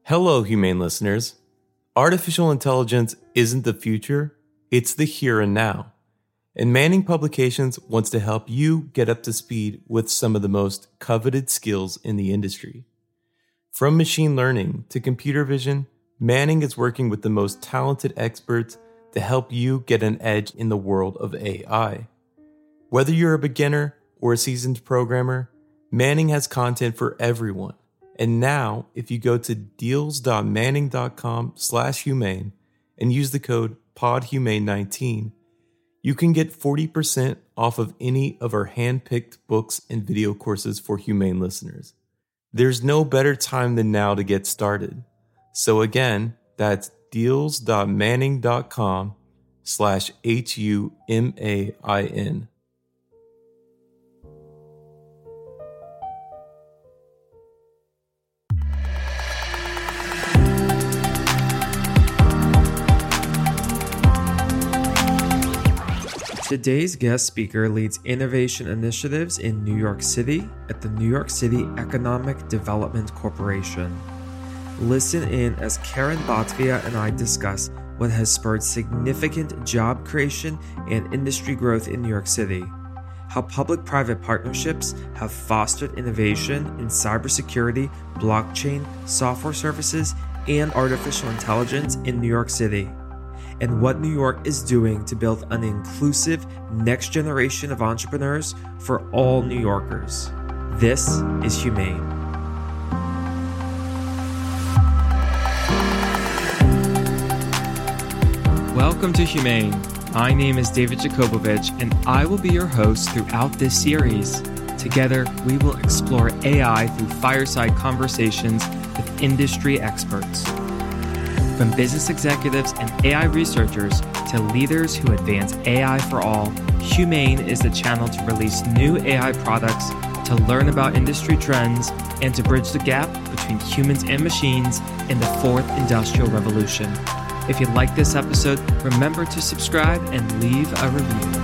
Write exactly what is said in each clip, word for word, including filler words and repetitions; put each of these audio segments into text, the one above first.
Hello, Humane listeners. Artificial intelligence isn't the future, it's the here and now. And Manning Publications wants to help you get up to speed with some of the most coveted skills in the industry. From machine learning to computer vision, Manning is working with the most talented experts to help you get an edge in the world of A I. Whether you're a beginner or a seasoned programmer, Manning has content for everyone. And now, if you go to deals.manning.com slash humane and use the code pod humane nineteen, you can get forty percent off of any of our hand-picked books and video courses for humane listeners. There's no better time than now to get started. So again, that's deals.manning.com slash H-U-M-A-I-N. Today's guest speaker leads innovation initiatives in New York City at the New York City Economic Development Corporation. Listen in as Karen Bhatia and I discuss what has spurred significant job creation and industry growth in New York City, how public-private partnerships have fostered innovation in cybersecurity, blockchain, software services, and artificial intelligence in New York City, and what New York is doing to build an inclusive next generation of entrepreneurs for all New Yorkers. This is Humane. Welcome to Humane. My name is David Jakobovich, and I will be your host throughout this series. Together, we will explore A I through fireside conversations with industry experts. From business executives and A I researchers to leaders who advance A I for all, Humane is the channel to release new A I products, to learn about industry trends, and to bridge the gap between humans and machines in the fourth industrial revolution. If you like this episode, remember to subscribe and leave a review.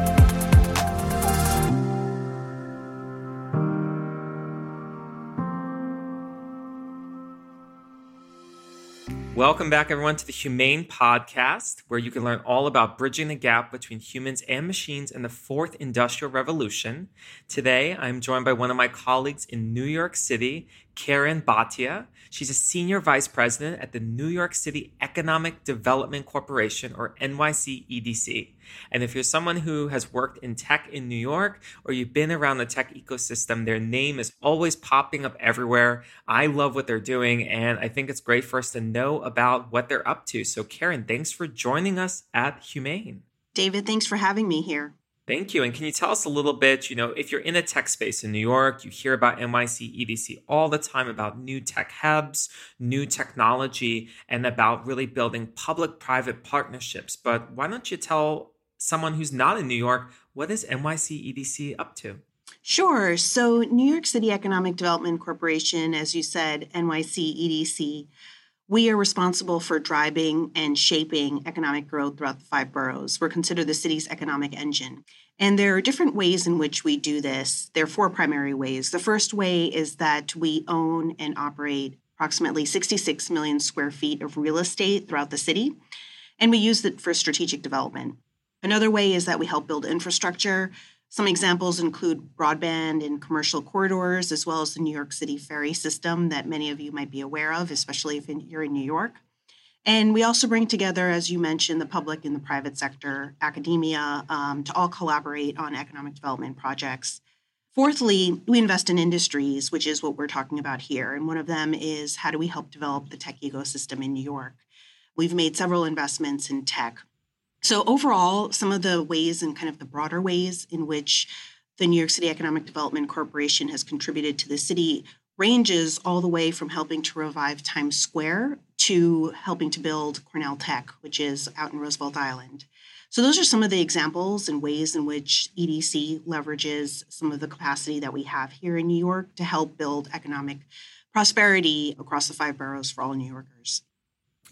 Welcome back, everyone, to the Humane Podcast, where you can learn all about bridging the gap between humans and machines in the fourth industrial revolution. Today, I'm joined by one of my colleagues in New York City, Karen Bhatia. She's a senior vice president at the New York City Economic Development Corporation, or N Y C E D C. And if you're someone who has worked in tech in New York, or you've been around the tech ecosystem, their name is always popping up everywhere. I love what they're doing, and I think it's great for us to know about what they're up to. So Karen, thanks for joining us at Humane. David, thanks for having me here. Thank you. And can you tell us a little bit, you know, if you're in a tech space in New York, you hear about N Y C E D C all the time about new tech hubs, new technology, and about really building public-private partnerships. But why don't you tell someone who's not in New York, what is N Y C E D C up to? Sure. So New York City Economic Development Corporation, as you said, N Y C E D C, we are responsible for driving and shaping economic growth throughout the five boroughs. We're considered the city's economic engine. And there are different ways in which we do this. There are four primary ways. The first way is that we own and operate approximately sixty-six million square feet of real estate throughout the city, and we use it for strategic development. Another way is that we help build infrastructure. Some examples include broadband and commercial corridors, as well as the New York City ferry system that many of you might be aware of, especially if you're in New York. And we also bring together, as you mentioned, the public and the private sector, academia, um, to all collaborate on economic development projects. Fourthly, we invest in industries, which is what we're talking about here. And one of them is how do we help develop the tech ecosystem in New York? We've made several investments in tech. So overall, some of the ways and kind of the broader ways in which the New York City Economic Development Corporation has contributed to the city ranges all the way from helping to revive Times Square to helping to build Cornell Tech, which is out in Roosevelt Island. So those are some of the examples and ways in which E D C leverages some of the capacity that we have here in New York to help build economic prosperity across the five boroughs for all New Yorkers.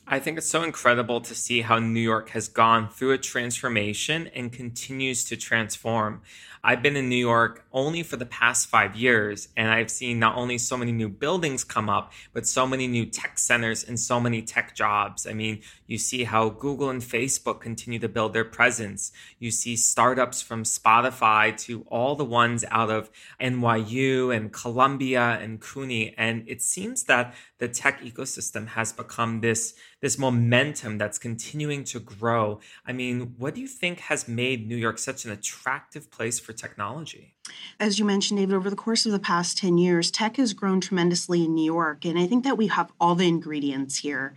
I think it's so incredible to see how New York has gone through a transformation and continues to transform. I've been in New York only for the past five years, and I've seen not only so many new buildings come up, but so many new tech centers and so many tech jobs. I mean, you see how Google and Facebook continue to build their presence. You see startups from Spotify to all the ones out of N Y U and Columbia and CUNY. And it seems that the tech ecosystem has become this, this momentum that's continuing to grow. I mean, what do you think has made New York such an attractive place for technology? As you mentioned, David, over the course of the past ten years, tech has grown tremendously in New York. And I think that we have all the ingredients here.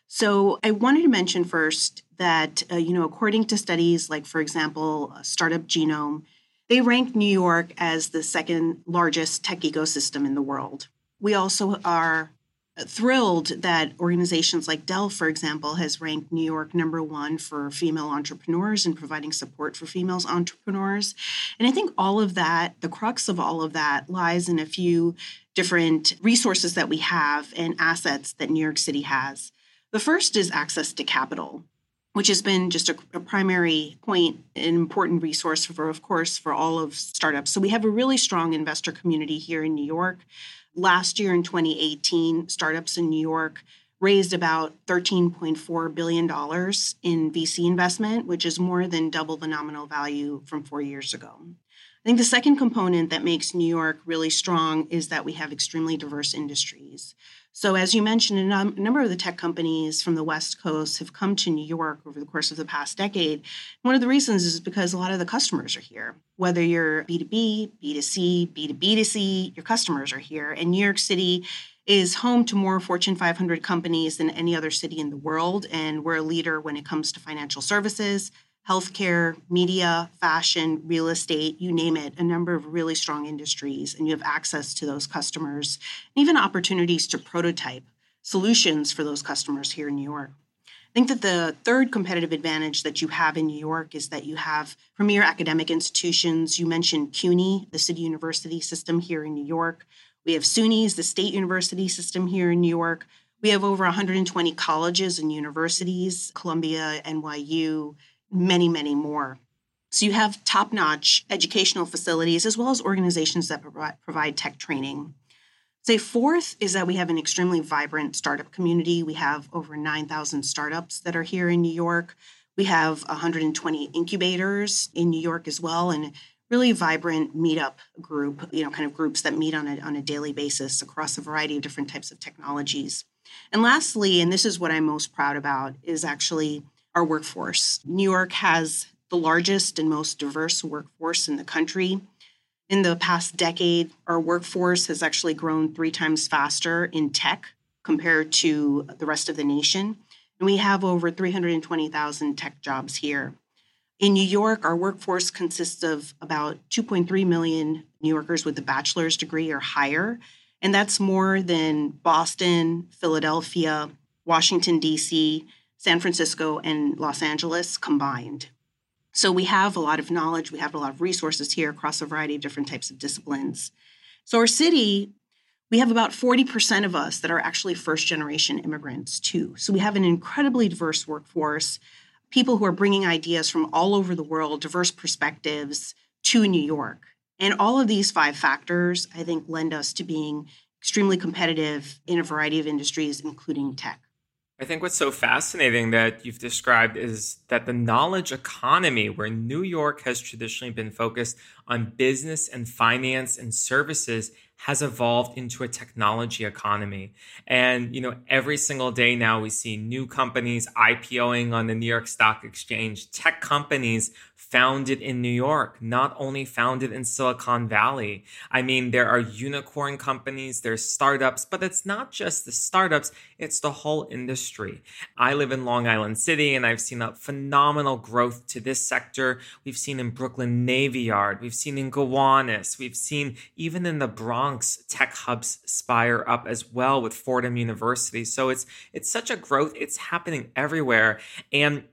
So I wanted to mention first that, uh, you know, according to studies like, for example, Startup Genome, they rank New York as the second largest tech ecosystem in the world. We also are thrilled that organizations like Dell, for example, has ranked New York number one for female entrepreneurs and providing support for female entrepreneurs. And I think all of that, the crux of all of that lies in a few different resources that we have and assets that New York City has. The first is access to capital, which has been just a, a primary point, an important resource for, of course, for all of startups. So we have a really strong investor community here in New York. Last year in twenty eighteen, startups in New York raised about thirteen point four billion dollars in V C investment, which is more than double the nominal value from four years ago. I think the second component that makes New York really strong is that we have extremely diverse industries. So as you mentioned, a, num- a number of the tech companies from the West Coast have come to New York over the course of the past decade. One of the reasons is because a lot of the customers are here. Whether you're B two B, B two C, B two B two C, your customers are here. And New York City is home to more Fortune five hundred companies than any other city in the world. And we're a leader when it comes to financial services, healthcare, media, fashion, real estate, you name it, a number of really strong industries, and you have access to those customers, and even opportunities to prototype solutions for those customers here in New York. I think that the third competitive advantage that you have in New York is that you have premier academic institutions. You mentioned CUNY, the City University system here in New York. We have SUNY's, the State University system here in New York. We have over one hundred twenty colleges and universities, Columbia, N Y U, many, many more. So you have top-notch educational facilities as well as organizations that provide, provide tech training. Say fourth is that we have an extremely vibrant startup community. We have over nine thousand startups that are here in New York. We have one hundred twenty incubators in New York as well, and really vibrant meetup group, you know, kind of groups that meet on a, on a daily basis across a variety of different types of technologies. And lastly, and this is what I'm most proud about, is actually our workforce. New York has the largest and most diverse workforce in the country. In the past decade, our workforce has actually grown three times faster in tech compared to the rest of the nation. And we have over three hundred twenty thousand tech jobs here. In New York, our workforce consists of about two point three million New Yorkers with a bachelor's degree or higher. And that's more than Boston, Philadelphia, Washington, D C, San Francisco, and Los Angeles combined. So we have a lot of knowledge, we have a lot of resources here across a variety of different types of disciplines. So our city, we have about forty percent of us that are actually first-generation immigrants too. So we have an incredibly diverse workforce, people who are bringing ideas from all over the world, diverse perspectives to New York. And all of these five factors, I think, lend us to being extremely competitive in a variety of industries, including tech. I think what's so fascinating that you've described is that the knowledge economy, where New York has traditionally been focused on business and finance and services, has evolved into a technology economy. And, you know, every single day now we see new companies IPOing on the New York Stock Exchange, tech companies founded in New York, not only founded in Silicon Valley. I mean, there are unicorn companies, there's startups, but it's not just the startups, it's the whole industry. I live in Long Island City and I've seen a phenomenal growth to this sector. We've seen in Brooklyn Navy Yard, we've seen in Gowanus, we've seen even in the Bronx tech hubs spire up as well with Fordham University. So it's it's such a growth, it's happening everywhere. And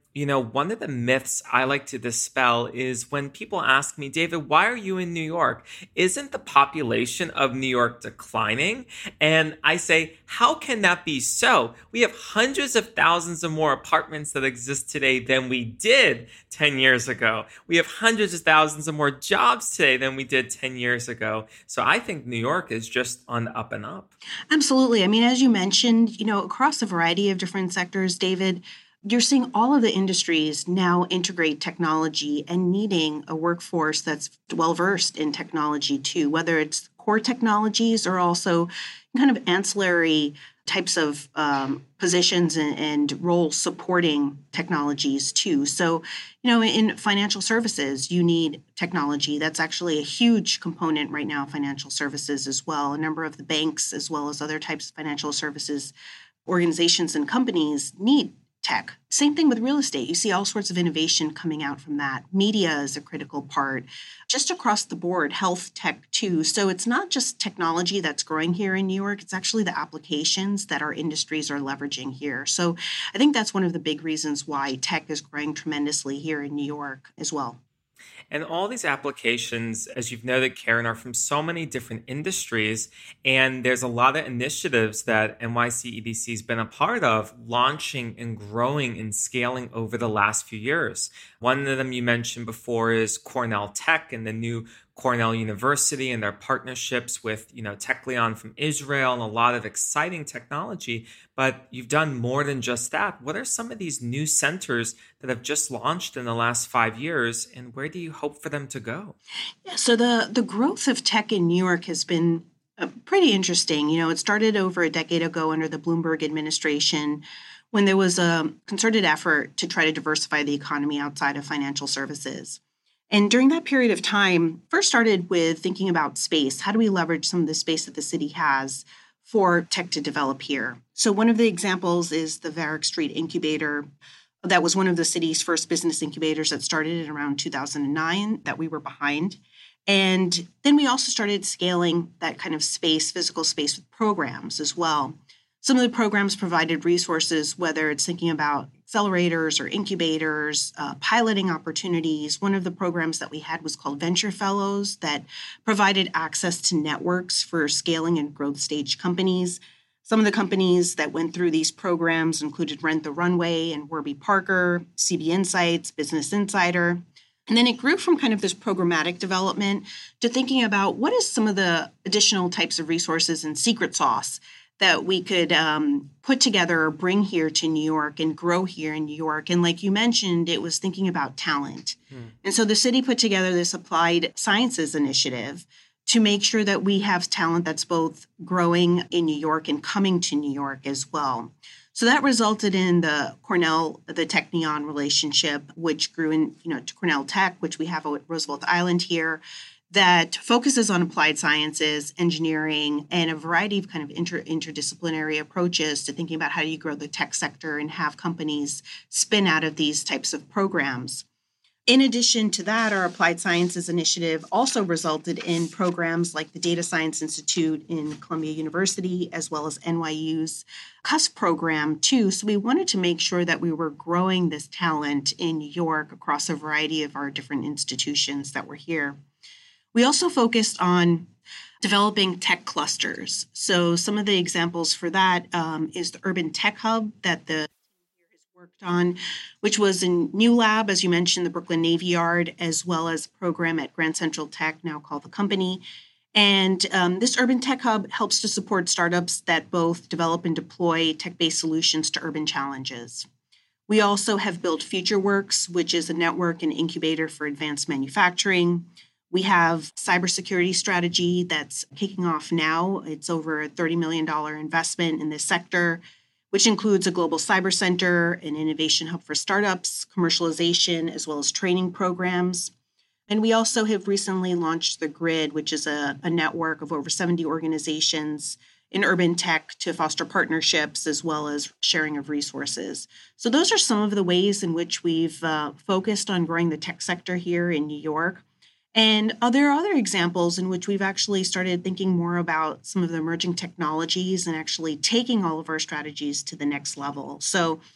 You know, one of the myths I like to dispel is when people ask me, David, why are you in New York? Isn't the population of New York declining? And I say, how can that be so? We have hundreds of thousands of more apartments that exist today than we did ten years ago. We have hundreds of thousands of more jobs today than we did ten years ago. So I think New York is just on the up and up. Absolutely. I mean, as you mentioned, you know, across a variety of different sectors, David, you're seeing all of the industries now integrate technology and needing a workforce that's well-versed in technology too, whether it's core technologies or also kind of ancillary types of um, positions and, and roles supporting technologies too. So, you know, in financial services, you need technology. That's actually a huge component right now, financial services as well. A number of the banks, as well as other types of financial services organizations and companies need tech. Same thing with real estate. You see all sorts of innovation coming out from that. Media is a critical part. Just across the board, health tech too. So it's not just technology that's growing here in New York. It's actually the applications that our industries are leveraging here. So I think that's one of the big reasons why tech is growing tremendously here in New York as well. And all these applications, as you've noted, Karen, are from so many different industries. And there's a lot of initiatives that N Y C E D C has been a part of, launching and growing and scaling over the last few years. One of them you mentioned before is Cornell Tech and the new Cornell University and their partnerships with, you know, Techleon from Israel and a lot of exciting technology. But you've done more than just that. What are some of these new centers that have just launched in the last five years, and where do you hope for them to go? Yeah, so the, the growth of tech in New York has been uh, pretty interesting. You know, it started over a decade ago under the Bloomberg administration, when there was a concerted effort to try to diversify the economy outside of financial services. And during that period of time, first started with thinking about space. How do we leverage some of the space that the city has for tech to develop here? So one of the examples is the Varick Street Incubator. That was one of the city's first business incubators that started in around two thousand nine that we were behind. And then we also started scaling that kind of space, physical space with programs as well. Some of the programs provided resources, whether it's thinking about accelerators or incubators, uh, piloting opportunities. One of the programs that we had was called Venture Fellows that provided access to networks for scaling and growth stage companies. Some of the companies that went through these programs included Rent the Runway and Warby Parker, C B Insights, Business Insider. And then it grew from kind of this programmatic development to thinking about what is some of the additional types of resources and secret sauce that we could um, put together or bring here to New York and grow here in New York. And like you mentioned, it was thinking about talent. Hmm. And so the city put together this applied sciences initiative to make sure that we have talent that's both growing in New York and coming to New York as well. So that resulted in the Cornell, the Technion relationship, which grew in, you know, to Cornell Tech, which we have at Roosevelt Island here, that focuses on applied sciences, engineering, and a variety of kind of inter- interdisciplinary approaches to thinking about how do you grow the tech sector and have companies spin out of these types of programs. In addition to that, our Applied Sciences Initiative also resulted in programs like the Data Science Institute in Columbia University, as well as N Y U's CUSP program too. So we wanted to make sure that we were growing this talent in New York across a variety of our different institutions that were here. We also focused on developing tech clusters. So some of the examples for that um, is the Urban Tech Hub that the worked on, which was in New Lab, as you mentioned, the Brooklyn Navy Yard, as well as a program at Grand Central Tech, now called The Company. And um, this Urban Tech Hub helps to support startups that both develop and deploy tech-based solutions to urban challenges. We also have built FutureWorks, which is a network and incubator for advanced manufacturing. We have cybersecurity strategy that's kicking off now. It's over a thirty million dollars investment in this sector, which includes a global cyber center, an innovation hub for startups, commercialization, as well as training programs. And we also have recently launched The Grid, which is a, a network of over seventy organizations in urban tech to foster partnerships as well as sharing of resources. So those are some of the ways in which we've uh, focused on growing the tech sector here in New York. And uh, there are other examples in which we've actually started thinking more about some of the emerging technologies and actually taking all of our strategies to the next level. So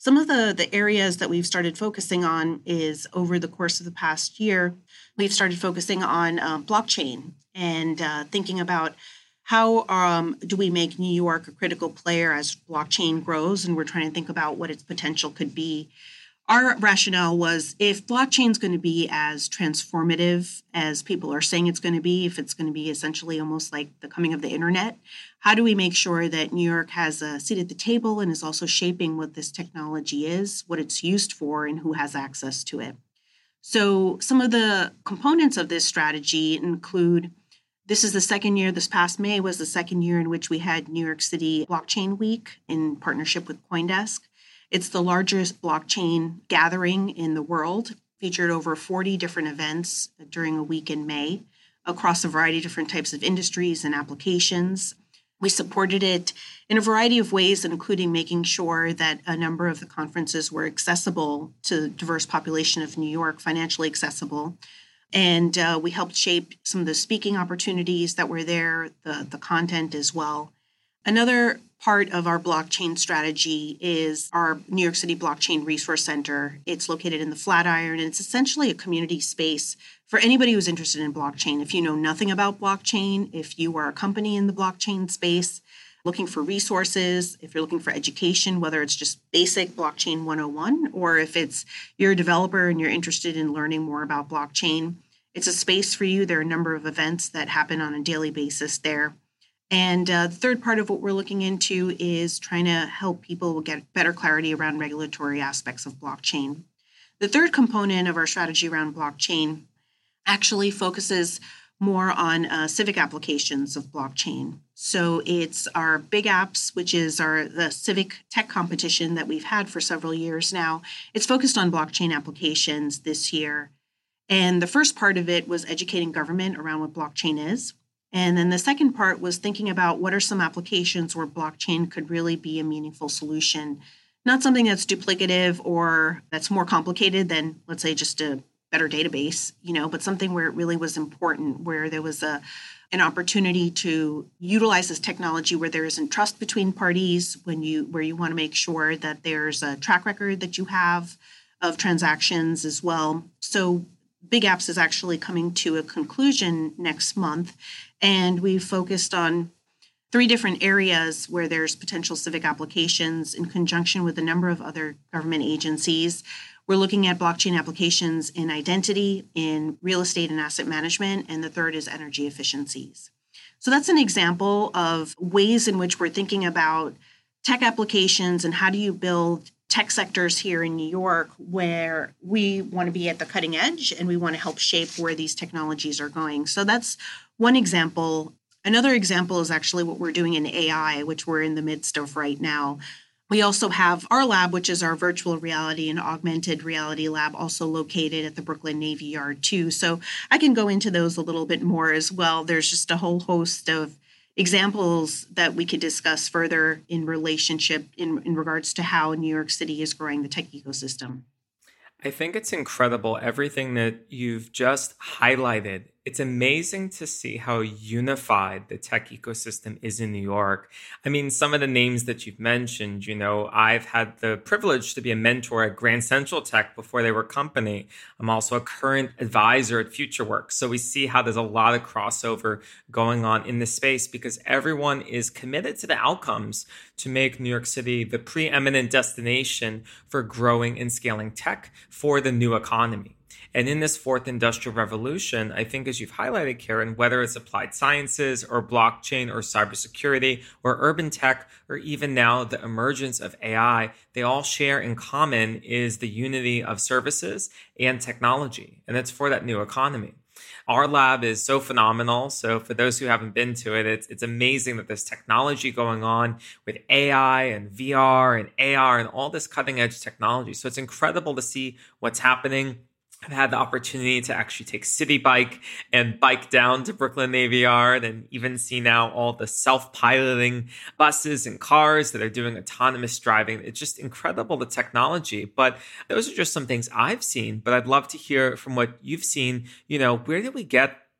Some of the, the areas that we've started focusing on is over the course of the past year, we've started focusing on um, blockchain and uh, thinking about how um, do we make New York a critical player as blockchain grows, and we're trying to think about what its potential could be. Our rationale was if blockchain is going to be as transformative as people are saying it's going to be, if it's going to be essentially almost like the coming of the internet, how do we make sure that New York has a seat at the table and is also shaping what this technology is, what it's used for, and who has access to it? So some of the components of this strategy include, this is the second year, this past May was the second year in which we had New York City Blockchain Week in partnership with CoinDesk. It's the largest blockchain gathering in the world, featured over forty different events during a week in May across a variety of different types of industries and applications. We supported it in a variety of ways, including making sure that a number of the conferences were accessible to the diverse population of New York, financially accessible. And uh, we helped shape some of the speaking opportunities that were there, the, the content as well. Another part of our blockchain strategy is our New York City Blockchain Resource Center. It's located in the Flatiron, and it's essentially a community space for anybody who's interested in blockchain. If you know nothing about blockchain, if you are a company in the blockchain space looking for resources, if you're looking for education, whether it's just basic blockchain one oh one, or if it's you're a developer and you're interested in learning more about blockchain, it's a space for you. There are a number of events that happen on a daily basis there. And uh, the third part of what we're looking into is trying to help people get better clarity around regulatory aspects of blockchain. The third component of our strategy around blockchain actually focuses more on uh, civic applications of blockchain. So it's our Big Apps, which is our the civic tech competition that we've had for several years now. It's focused on blockchain applications this year. And the first part of it was educating government around what blockchain is. And then the second part was thinking about what are some applications where blockchain could really be a meaningful solution, not something that's duplicative or that's more complicated than, let's say, just a better database, you know, but something where it really was important, where there was a an opportunity to utilize this technology where there isn't trust between parties, when you where you want to make sure that there's a track record that you have of transactions as well. So Big Apps is actually coming to a conclusion next month, and we've focused on three different areas where there's potential civic applications in conjunction with a number of other government agencies. We're looking at blockchain applications in identity, in real estate and asset management, and the third is energy efficiencies. So that's an example of ways in which we're thinking about tech applications and how do you build tech sectors here in New York where we want to be at the cutting edge and we want to help shape where these technologies are going. So that's one example. Another example is actually what we're doing in A I, which we're in the midst of right now. We also have our lab, which is our virtual reality and augmented reality lab, also located at the Brooklyn Navy Yard too. So I can go into those a little bit more as well. There's just a whole host of examples that we could discuss further in relationship in, in regards to how New York City is growing the tech ecosystem. I think it's incredible, everything that you've just highlighted. It's amazing to see how unified the tech ecosystem is in New York. I mean, some of the names that you've mentioned, you know, I've had the privilege to be a mentor at Grand Central Tech before they were a company. I'm also a current advisor at FutureWorks. So we see how there's a lot of crossover going on in this space because everyone is committed to the outcomes to make New York City the preeminent destination for growing and scaling tech for the new economy. And in this fourth industrial revolution, I think as you've highlighted, Karen, whether it's applied sciences or blockchain or cybersecurity or urban tech, or even now the emergence of A I, they all share in common is the unity of services and technology. And that's for that new economy. Our lab is so phenomenal. So for those who haven't been to it, it's it's amazing that there's technology going on with A I and V R and A R and all this cutting edge technology. So it's incredible to see what's happening. I've had the opportunity to actually take City Bike and bike down to Brooklyn Navy Yard and even see now all the self-piloting buses and cars that are doing autonomous driving. It's just incredible, the technology. But those are just some things I've seen. But I'd love to hear from what you've seen. You know, where did we get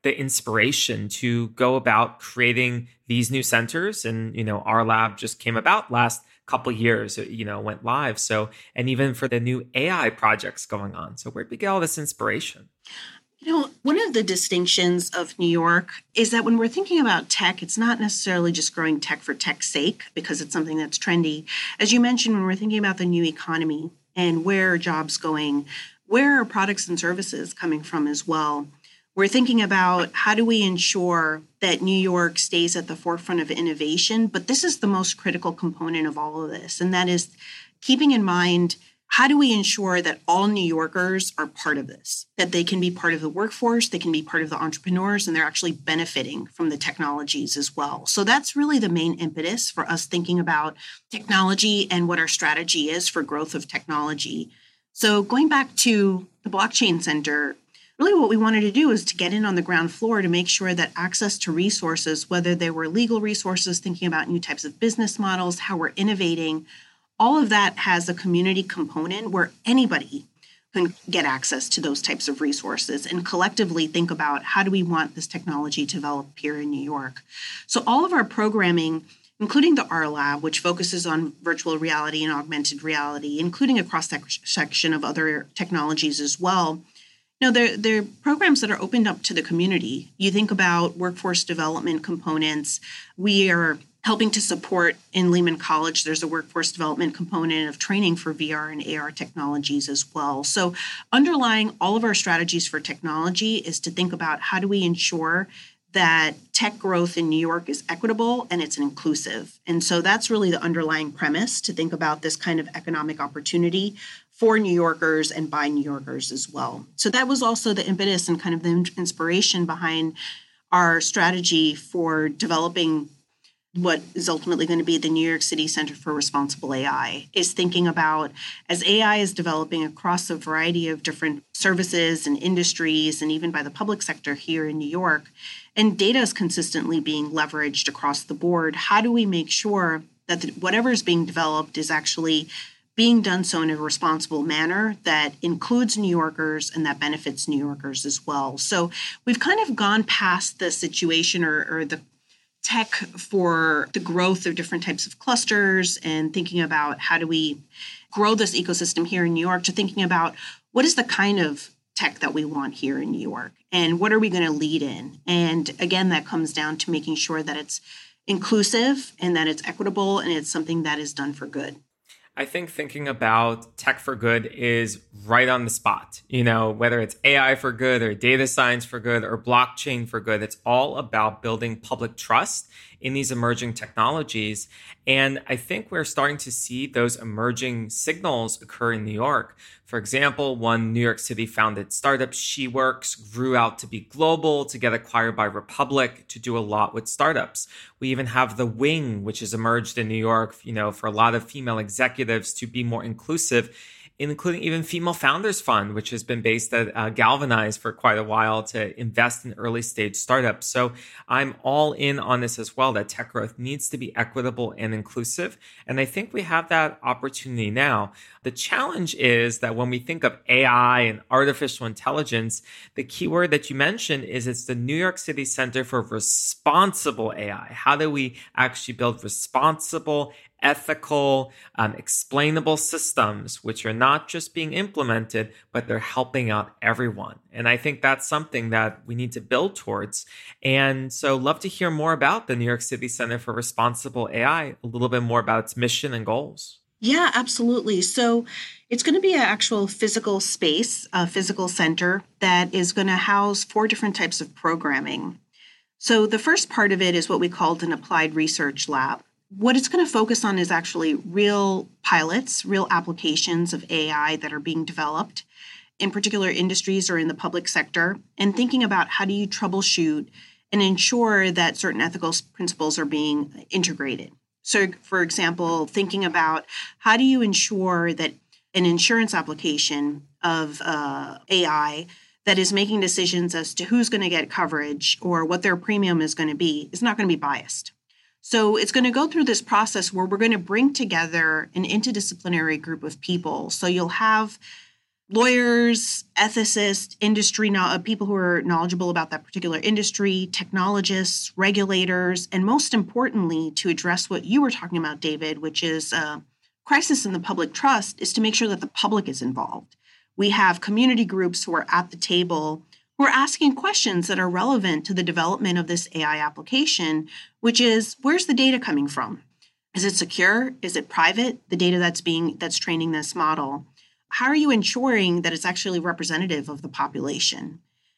the inspiration to go about creating these new centers? And, you know, our lab just came about last couple of years, you know, went live. So, and even for the new A I projects going on. So where'd we get all this inspiration? You know, one of the distinctions of New York is that when we're thinking about tech, it's not necessarily just growing tech for tech's sake because it's something that's trendy. As you mentioned, when we're thinking about the new economy and where are jobs going, where are products and services coming from as well? We're thinking about how do we ensure that New York stays at the forefront of innovation, but this is the most critical component of all of this, and that is keeping in mind how do we ensure that all New Yorkers are part of this, that they can be part of the workforce, they can be part of the entrepreneurs, and they're actually benefiting from the technologies as well. So that's really the main impetus for us thinking about technology and what our strategy is for growth of technology. So going back to the Blockchain Center, really what we wanted to do is to get in on the ground floor to make sure that access to resources, whether they were legal resources, thinking about new types of business models, how we're innovating, all of that has a community component where anybody can get access to those types of resources and collectively think about how do we want this technology to develop here in New York. So all of our programming, including the R Lab, which focuses on virtual reality and augmented reality, including a cross-section of other technologies as well, you know, they're, they're programs that are opened up to the community. You think about workforce development components. We are helping to support in Lehman College, there's a workforce development component of training for V R and A R technologies as well. So underlying all of our strategies for technology is to think about how do we ensure that tech growth in New York is equitable and it's inclusive. And so that's really the underlying premise, to think about this kind of economic opportunity for New Yorkers and by New Yorkers as well. So that was also the impetus and kind of the inspiration behind our strategy for developing what is ultimately going to be the New York City Center for Responsible A I, is thinking about as A I is developing across a variety of different services and industries, and even by the public sector here in New York, and data is consistently being leveraged across the board, how do we make sure that the, whatever is being developed is actually being done so in a responsible manner that includes New Yorkers and that benefits New Yorkers as well? So we've kind of gone past the situation or, or the tech for the growth of different types of clusters and thinking about how do we grow this ecosystem here in New York, to thinking about what is the kind of tech that we want here in New York and what are we going to lead in. And again, that comes down to making sure that it's inclusive and that it's equitable and it's something that is done for good. I think thinking about tech for good is right on the spot. You know, whether it's A I for good or data science for good or blockchain for good, it's all about building public trust in these emerging technologies. And I think we're starting to see those emerging signals occur in New York. For example, one New York City founded startup, SheWorks, grew out to be global, to get acquired by Republic, to do a lot with startups. We even have The Wing, which has emerged in New York, you know, for a lot of female executives to be more inclusive, including even Female Founders Fund, which has been based at uh, Galvanize for quite a while to invest in early stage startups. So I'm all in on this as well, that tech growth needs to be equitable and inclusive. And I think we have that opportunity now. The challenge is that when we think of A I and artificial intelligence, the key word that you mentioned is it's the New York City Center for Responsible A I. How do we actually build responsible, ethical, um, explainable systems, which are not just being implemented, but they're helping out everyone. And I think that's something that we need to build towards. And so love to hear more about the New York City Center for Responsible A I, a little bit more about its mission and goals. Yeah, absolutely. So it's going to be an actual physical space, a physical center that is going to house four different types of programming. So the first part of it is what we called an applied research lab. What it's going to focus on is actually real pilots, real applications of A I that are being developed in particular industries or in the public sector, and thinking about how do you troubleshoot and ensure that certain ethical principles are being integrated. So, for example, thinking about how do you ensure that an insurance application of uh, A I that is making decisions as to who's going to get coverage or what their premium is going to be is not going to be biased. So it's going to go through this process where we're going to bring together an interdisciplinary group of people. So you'll have lawyers, ethicists, industry, no- people who are knowledgeable about that particular industry, technologists, regulators, and most importantly, to address what you were talking about, David, which is a crisis in the public trust, is to make sure that the public is involved. We have community groups who are at the table who are asking questions that are relevant to the development of this A I application, which is, where's the data coming from? Is it secure? Is it private? The data that's being that's training this model. How are you ensuring that it's actually representative of the population?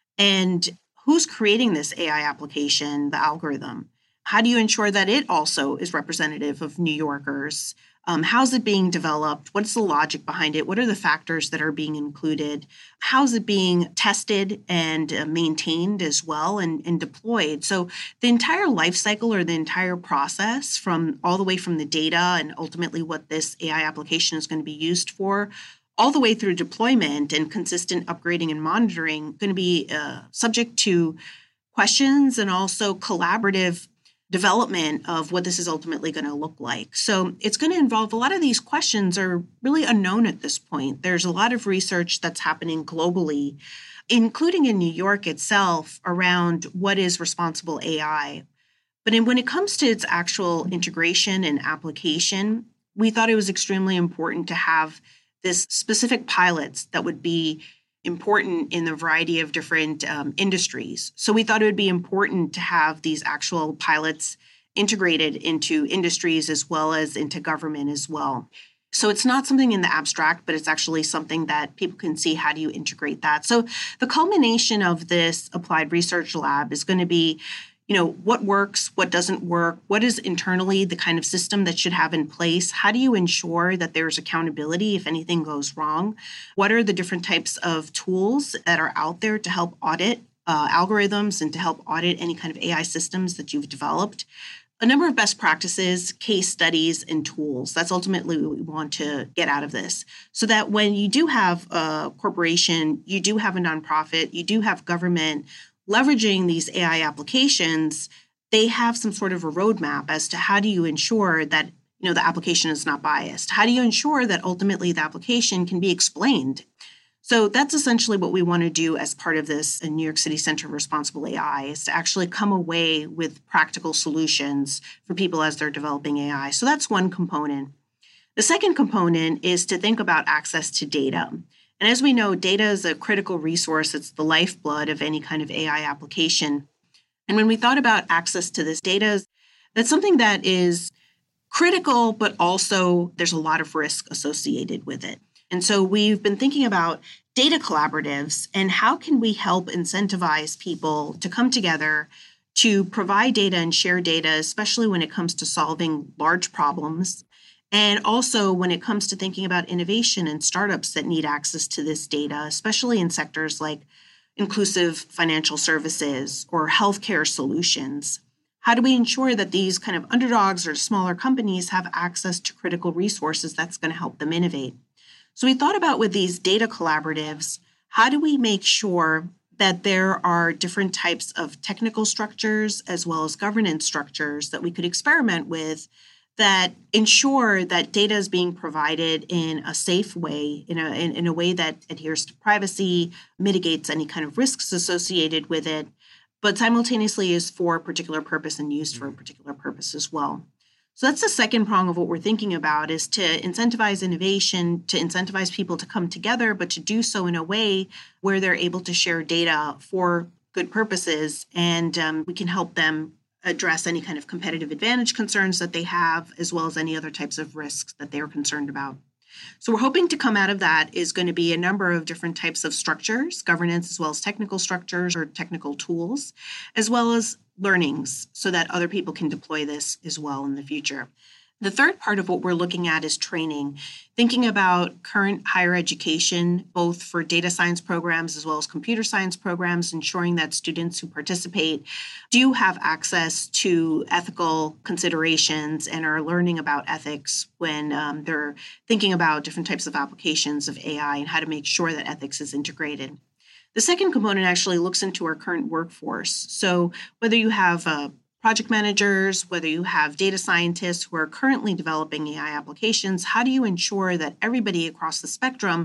And who's creating this A I application, the algorithm? How do you ensure that it also is representative of New Yorkers? Um, how's it being developed? What's the logic behind it? What are the factors that are being included? How's it being tested and uh, maintained as well and, and deployed? So the entire life cycle or the entire process from all the way from the data and ultimately what this A I application is going to be used for, all the way through deployment and consistent upgrading and monitoring, going to be uh, subject to questions and also collaborative development of what this is ultimately going to look like. So it's going to involve a lot of these questions are really unknown at this point. There's a lot of research that's happening globally, including in New York itself, around what is responsible A I. But in, when it comes to its actual integration and application, we thought it was extremely important to have this specific pilots that would be important in the variety of different um, industries. So we thought it would be important to have these actual pilots integrated into industries as well as into government as well. So it's not something in the abstract, but it's actually something that people can see, how do you integrate that? So the culmination of this applied research lab is going to be, you know, what works, what doesn't work, what is internally the kind of system that should have in place? How do you ensure that there's accountability if anything goes wrong? What are the different types of tools that are out there to help audit uh, algorithms and to help audit any kind of A I systems that you've developed? A number of best practices, case studies, and tools. That's ultimately what we want to get out of this. So that when you do have a corporation, you do have a nonprofit, you do have government, leveraging these A I applications, they have some sort of a roadmap as to how do you ensure that, you know, the application is not biased? How do you ensure that ultimately the application can be explained? So that's essentially what we want to do as part of this New York City Center for Responsible A I, is to actually come away with practical solutions for people as they're developing A I. So that's one component. The second component is to think about access to data. And as we know, data is a critical resource. It's the lifeblood of any kind of A I application. And when we thought about access to this data, that's something that is critical, but also there's a lot of risk associated with it. And so we've been thinking about data collaboratives and how can we help incentivize people to come together to provide data and share data, especially when it comes to solving large problems. And also when it comes to thinking about innovation and startups that need access to this data, especially in sectors like inclusive financial services or healthcare solutions. How do we ensure that these kind of underdogs or smaller companies have access to critical resources that's going to help them innovate? So we thought about with these data collaboratives, how do we make sure that there are different types of technical structures as well as governance structures that we could experiment with that ensure that data is being provided in a safe way, in a, in, in a way that adheres to privacy, mitigates any kind of risks associated with it, but simultaneously is for a particular purpose and used for a particular purpose as well. So that's the second prong of what we're thinking about, is to incentivize innovation, to incentivize people to come together, but to do so in a way where they're able to share data for good purposes, and um, we can help them address any kind of competitive advantage concerns that they have, as well as any other types of risks that they're concerned about. So we're hoping to come out of that is going to be a number of different types of structures, governance as well as technical structures or technical tools, as well as learnings so that other people can deploy this as well in the future. The third part of what we're looking at is training, thinking about current higher education, both for data science programs as well as computer science programs, ensuring that students who participate do have access to ethical considerations and are learning about ethics when um, they're thinking about different types of applications of A I and how to make sure that ethics is integrated. The second component actually looks into our current workforce. So whether you have a project managers, whether you have data scientists who are currently developing A I applications, how do you ensure that everybody across the spectrum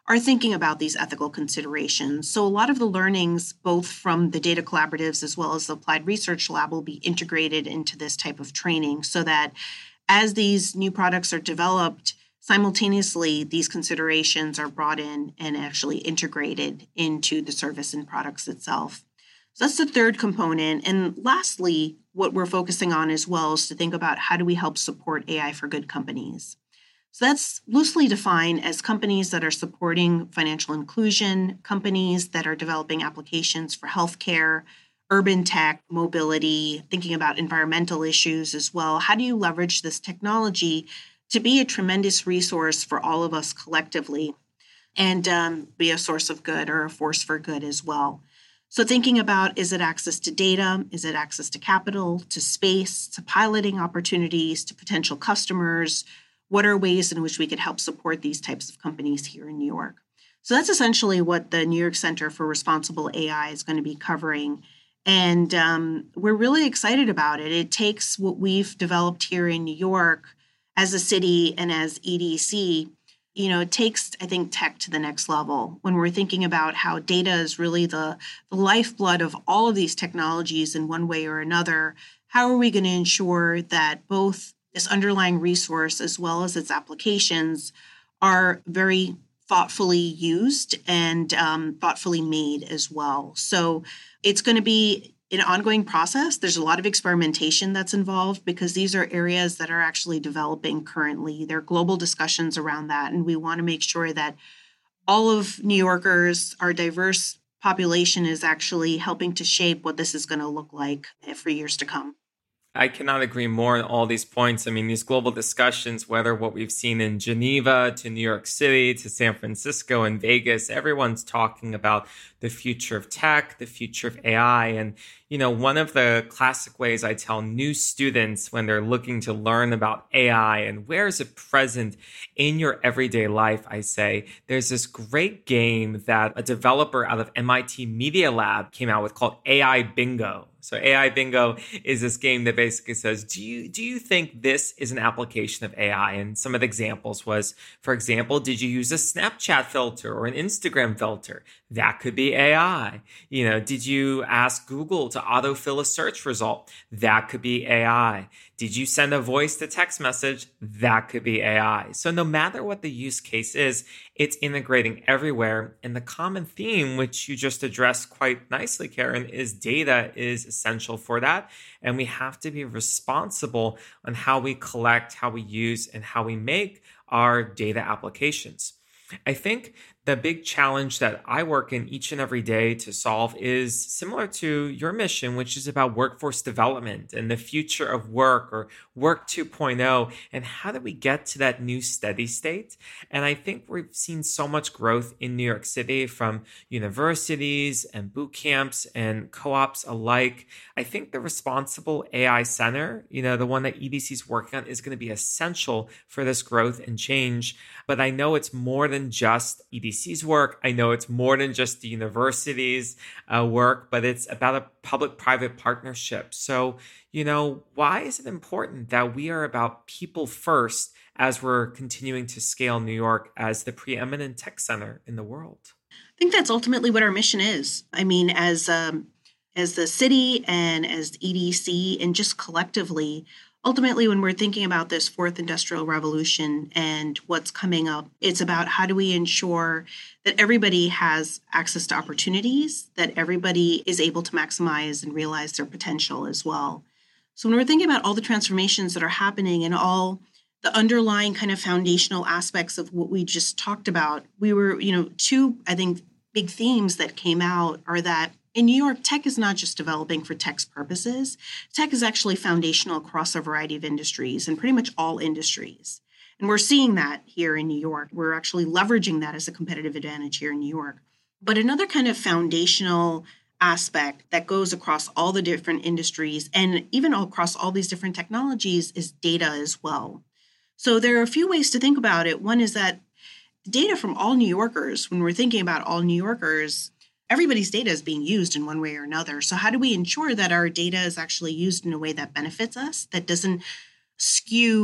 are thinking about these ethical considerations. So a lot of the learnings, both from the data collaboratives as well as the Applied Research Lab, will be integrated into this type of training so that as these new products are developed, simultaneously, these considerations are brought in and actually integrated into the service and products itself. So that's the third component. And lastly, what we're focusing on as well is to think about how do we help support A I for good companies. So that's loosely defined as companies that are supporting financial inclusion, companies that are developing applications for healthcare, urban tech, mobility, thinking about environmental issues as well. How do you leverage this technology to be a tremendous resource for all of us collectively and um, be a source of good or a force for good as well? So thinking about, is it access to data? Is it access to capital, to space, to piloting opportunities, to potential customers? What are ways in which we could help support these types of companies here in New York? So that's essentially what the New York Center for Responsible A I is going to be covering. And um, we're really excited about it. It takes what we've developed here in New York as a city and as E D C. You know, it takes, I think, tech to the next level when we're thinking about how data is really the, the lifeblood of all of these technologies in one way or another. How are we going to ensure that both this underlying resource as well as its applications are very thoughtfully used and um, thoughtfully made as well? So it's going to be an ongoing process. There's a lot of experimentation that's involved because these are areas that are actually developing currently. There are global discussions around that, and we want to make sure that all of New Yorkers, our diverse population, is actually helping to shape what this is going to look like for years to come. I cannot agree more on all these points. I mean, these global discussions, whether what we've seen in Geneva to New York City to San Francisco and Vegas, everyone's talking about the future of tech, the future of A I. And, you know, one of the classic ways I tell new students when they're looking to learn about A I and where is it present in your everyday life, I say, there's this great game that a developer out of M I T Media Lab came out with called A I Bingo. So A I Bingo is this game that basically says, do you do you think this is an application of A I? And some of the examples was, for example, did you use a Snapchat filter or an Instagram filter? That could be A I. You know, did you ask Google to autofill a search result? That could be A I. Did you send a voice to text message? That could be A I. So no matter what the use case is, it's integrating everywhere. And the common theme, which you just addressed quite nicely, Karen, is data is essential for that. And we have to be responsible on how we collect, how we use, and how we make our data applications. I think the big challenge that I work in each and every day to solve is similar to your mission, which is about workforce development and the future of work or work two point oh. And how do we get to that new steady state? And I think we've seen so much growth in New York City from universities and boot camps and co-ops alike. I think the Responsible A I Center, you know, the one that E D C is working on, is going to be essential for this growth and change. But I know it's more than just E D C's work. I know it's more than just the university's uh, work, but it's about a public-private partnership. So, you know, why is it important that we are about people first as we're continuing to scale New York as the preeminent tech center in the world? I think that's ultimately what our mission is. I mean, as um, as the city and as E D C and just collectively, ultimately, when we're thinking about this fourth industrial revolution and what's coming up, it's about how do we ensure that everybody has access to opportunities, that everybody is able to maximize and realize their potential as well. So when we're thinking about all the transformations that are happening and all the underlying kind of foundational aspects of what we just talked about, we were, you know, two, I think, big themes that came out are that in New York, tech is not just developing for tech's purposes. Tech is actually foundational across a variety of industries and pretty much all industries. And we're seeing that here in New York. We're actually leveraging that as a competitive advantage here in New York. But another kind of foundational aspect that goes across all the different industries and even across all these different technologies is data as well. So there are a few ways to think about it. One is that data from all New Yorkers, when we're thinking about all New Yorkers, everybody's data is being used in one way or another. So how do we ensure that our data is actually used in a way that benefits us, that doesn't skew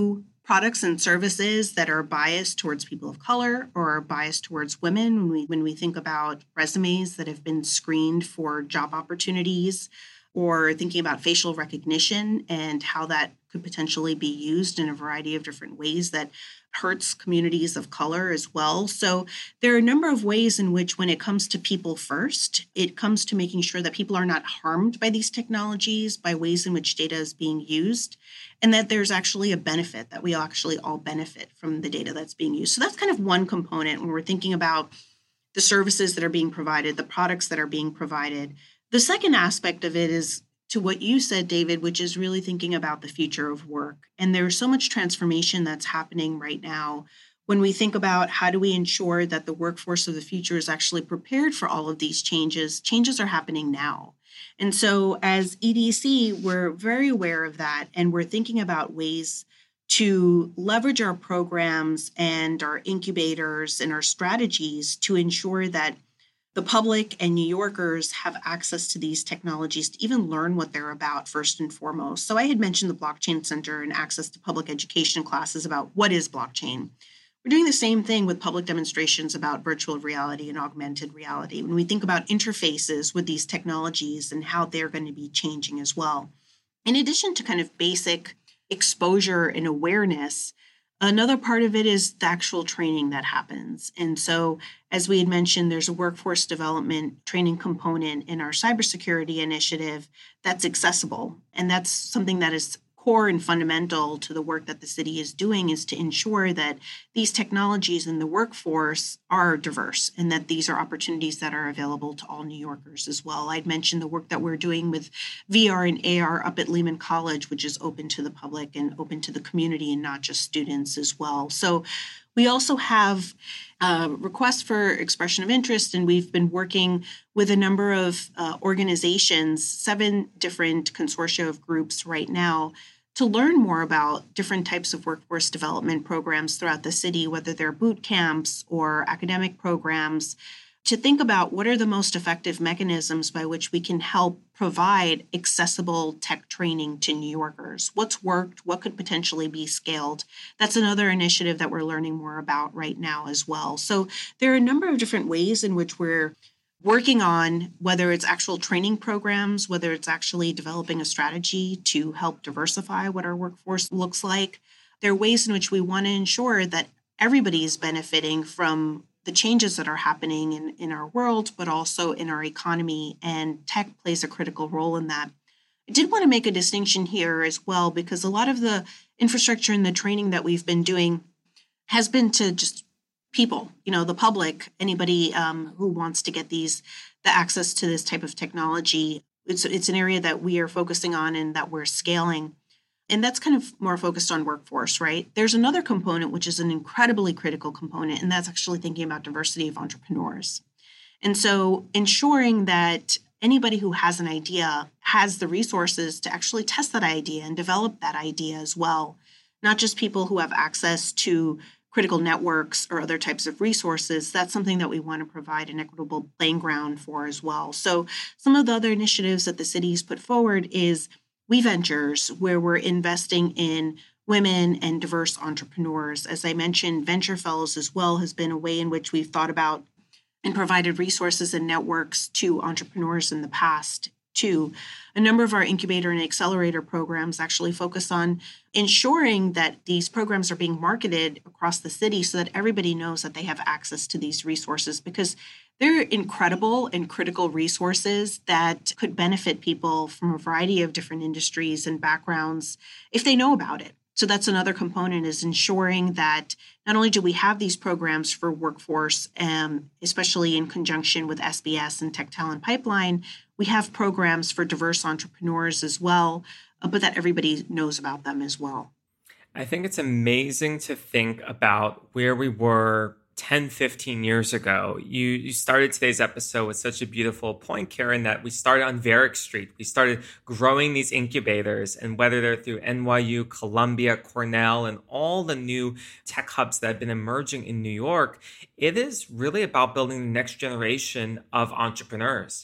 products and services that are biased towards people of color or are biased towards women. When we when we think about resumes that have been screened for job opportunities, or thinking about facial recognition and how that could potentially be used in a variety of different ways that hurts communities of color as well. So there are a number of ways in which, when it comes to people first, it comes to making sure that people are not harmed by these technologies, by ways in which data is being used, and that there's actually a benefit, that we actually all benefit from the data that's being used. So that's kind of one component when we're thinking about the services that are being provided, the products that are being provided. The second aspect of it is to what you said, David, which is really thinking about the future of work. And there's so much transformation that's happening right now when we think about how do we ensure that the workforce of the future is actually prepared for all of these changes. Changes are happening now. And so as E D C, we're very aware of that, and we're thinking about ways to leverage our programs and our incubators and our strategies to ensure that the public and New Yorkers have access to these technologies to even learn what they're about first and foremost. So I had mentioned the Blockchain Center and access to public education classes about what is blockchain. We're doing the same thing with public demonstrations about virtual reality and augmented reality when we think about interfaces with these technologies and how they're going to be changing as well. In addition to kind of basic exposure and awareness, another part of it is the actual training that happens. And so, as we had mentioned, there's a workforce development training component in our cybersecurity initiative that's accessible. And that's something that is core and fundamental to the work that the city is doing, is to ensure that these technologies in the workforce are diverse and that these are opportunities that are available to all New Yorkers as well. I'd mentioned the work that we're doing with V R and A R up at Lehman College, which is open to the public and open to the community and not just students as well. So we also have uh, requests for expression of interest, and we've been working with a number of uh, organizations, seven different consortia of groups right now, to learn more about different types of workforce development programs throughout the city, whether they're boot camps or academic programs, to think about what are the most effective mechanisms by which we can help provide accessible tech training to New Yorkers. What's worked? What could potentially be scaled? That's another initiative that we're learning more about right now as well. So there are a number of different ways in which we're working on, whether it's actual training programs, whether it's actually developing a strategy to help diversify what our workforce looks like. There are ways in which we want to ensure that everybody is benefiting from the changes that are happening in, in our world, but also in our economy, and tech plays a critical role in that. I did want to make a distinction here as well, because a lot of the infrastructure and the training that we've been doing has been to just people, you know, the public, anybody um, who wants to get these, the access to this type of technology. It's, it's an area that we are focusing on and that we're scaling. And that's kind of more focused on workforce, right? There's another component, which is an incredibly critical component, and that's actually thinking about diversity of entrepreneurs. And so ensuring that anybody who has an idea has the resources to actually test that idea and develop that idea as well, not just people who have access to critical networks or other types of resources. That's something that we want to provide an equitable playing ground for as well. So some of the other initiatives that the city's put forward is We Ventures, where we're investing in women and diverse entrepreneurs. As I mentioned, Venture Fellows as well has been a way in which we've thought about and provided resources and networks to entrepreneurs in the past too. A number of our incubator and accelerator programs actually focus on ensuring that these programs are being marketed across the city so that everybody knows that they have access to these resources, because they're incredible and critical resources that could benefit people from a variety of different industries and backgrounds if they know about it. So that's another component, is ensuring that not only do we have these programs for workforce, um, especially in conjunction with S B S and Tech Talent Pipeline, we have programs for diverse entrepreneurs as well, uh, but that everybody knows about them as well. I think it's amazing to think about where we were ten, fifteen years ago. You you started today's episode with such a beautiful point, Karen, that we started on Varick Street. We started growing these incubators, and whether they're through N Y U, Columbia, Cornell, and all the new tech hubs that have been emerging in New York, it is really about building the next generation of entrepreneurs.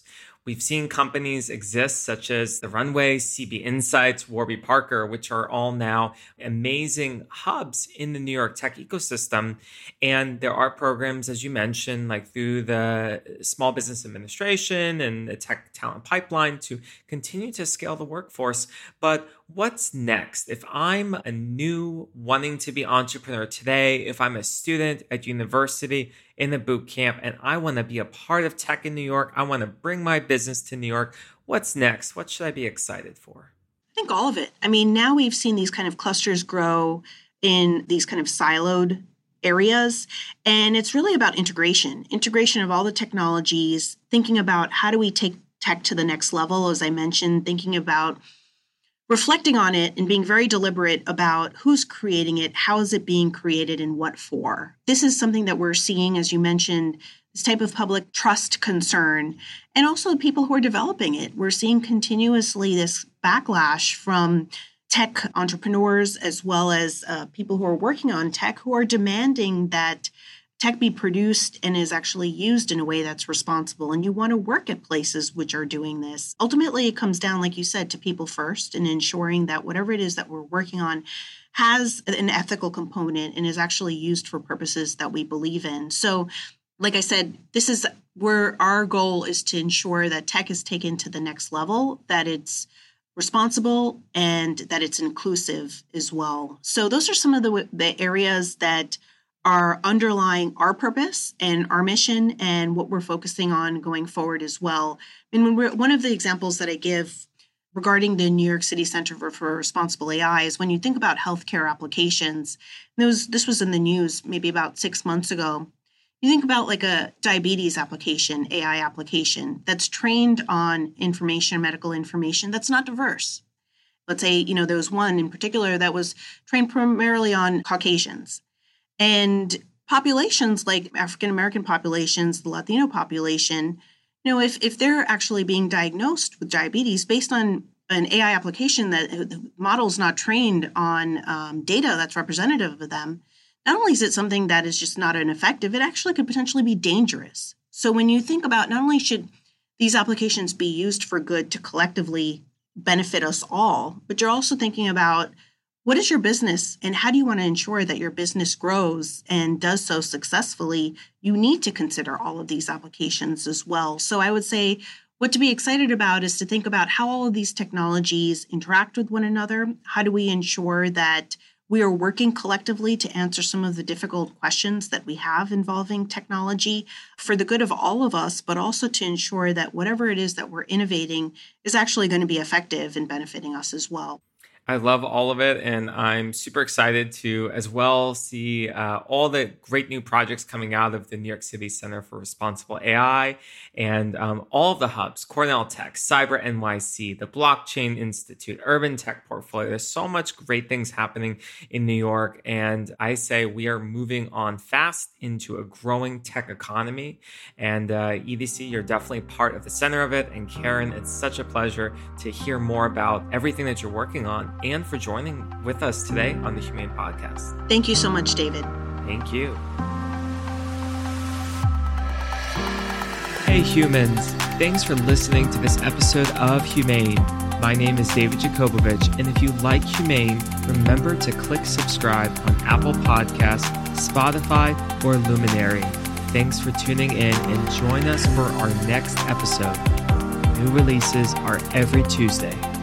We've seen companies exist such as The Runway, C B Insights, Warby Parker, which are all now amazing hubs in the New York tech ecosystem. And there are programs, as you mentioned, like through the Small Business Administration and the Tech Talent Pipeline to continue to scale the workforce. But what's next? If I'm a new wanting to be entrepreneur today, if I'm a student at university in a boot camp and I want to be a part of tech in New York, I want to bring my business to New York, what's next? What should I be excited for? I think all of it. I mean, now we've seen these kind of clusters grow in these kind of siloed areas, and it's really about integration, integration of all the technologies, thinking about how do we take tech to the next level, as I mentioned, thinking about reflecting on it and being very deliberate about who's creating it, how is it being created, and what for. This is something that we're seeing, as you mentioned, this type of public trust concern, and also the people who are developing it. We're seeing continuously this backlash from tech entrepreneurs as well as uh, people who are working on tech who are demanding that tech be produced and is actually used in a way that's responsible. And you want to work at places which are doing this. Ultimately, it comes down, like you said, to people first and ensuring that whatever it is that we're working on has an ethical component and is actually used for purposes that we believe in. So, like I said, this is where our goal is to ensure that tech is taken to the next level, that it's responsible and that it's inclusive as well. So those are some of the, the areas that are underlying our purpose and our mission and what we're focusing on going forward as well. And when we're, one of the examples that I give regarding the New York City Center for, for Responsible A I is when you think about healthcare applications, was, this was in the news maybe about six months ago. You think about like a diabetes application, A I application that's trained on information, medical information that's not diverse. Let's say, you know, there was one in particular that was trained primarily on Caucasians. And populations like African-American populations, the Latino population, you know, if, if they're actually being diagnosed with diabetes based on an A I application that the model's not trained on um, data that's representative of them, not only is it something that is just not ineffective, it actually could potentially be dangerous. So when you think about not only should these applications be used for good to collectively benefit us all, but you're also thinking about what is your business and how do you want to ensure that your business grows and does so successfully? You need to consider all of these applications as well. So I would say what to be excited about is to think about how all of these technologies interact with one another. How do we ensure that we are working collectively to answer some of the difficult questions that we have involving technology for the good of all of us, but also to ensure that whatever it is that we're innovating is actually going to be effective in benefiting us as well. I love all of it, and I'm super excited to as well see uh, all the great new projects coming out of the New York City Center for Responsible A I and um, all of the hubs, Cornell Tech, Cyber N Y C, the Blockchain Institute, Urban Tech Portfolio. There's so much great things happening in New York, and I say we are moving on fast into a growing tech economy, and uh, E D C, you're definitely part of the center of it, and Karen, it's such a pleasure to hear more about everything that you're working on and for joining with us today on the Humane Podcast. Thank you so much, David. Thank you. Hey humans, thanks for listening to this episode of Humane. My name is David Jacobovich, and if you like Humane, remember to click subscribe on Apple Podcasts, Spotify, or Luminary. Thanks for tuning in and join us for our next episode. New releases are every Tuesday.